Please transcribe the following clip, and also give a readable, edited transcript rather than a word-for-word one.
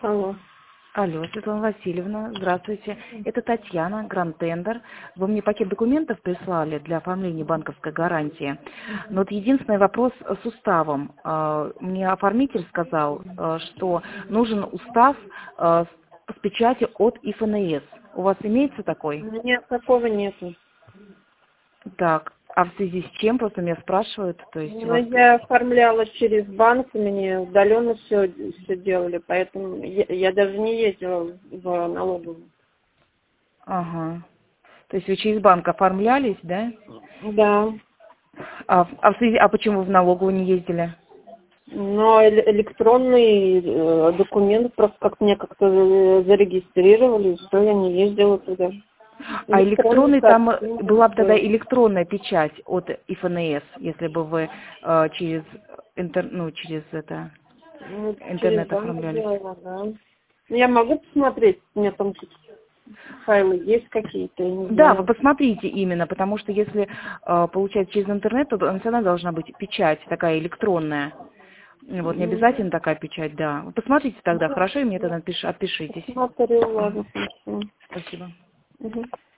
Алло. Алло, Светлана Васильевна, здравствуйте. Это Татьяна, Гранд Тендер. Вы мне пакет документов прислали для оформления банковской гарантии. Но вот единственный вопрос с уставом. Мне оформитель сказал, что нужен устав с печати от ИФНС. У вас имеется такой? Нет, такого нету. Так, а в связи с чем? Просто меня спрашивают. То есть у Ну, вас... я оформляла через банк, мне удаленно все делали, поэтому я даже не ездила в налоговую. Ага. То есть вы через банк оформлялись, да? Да. А почему вы в налоговую не ездили? Но электронный документ просто как мне как-то зарегистрировали, что я не ездила туда. А Электронный электронный, там сообщение, была бы тогда всё. электронная печать от ИФНС, если бы вы через Ну, через интернет банк оформлялись. делала, да. Ну, я могу посмотреть, у меня там файлы есть какие-то, я не Да, вы знаю. посмотрите именно, потому что если получать через интернет, то она всё равно должна быть печать такая электронная. Вот, не Ну, обязательно такая печать, да. Вы посмотрите тогда, хорошо, и мне тогда отпишитесь. посмотрю, Мгм. ладно, хорошо. Спасибо. Мгм.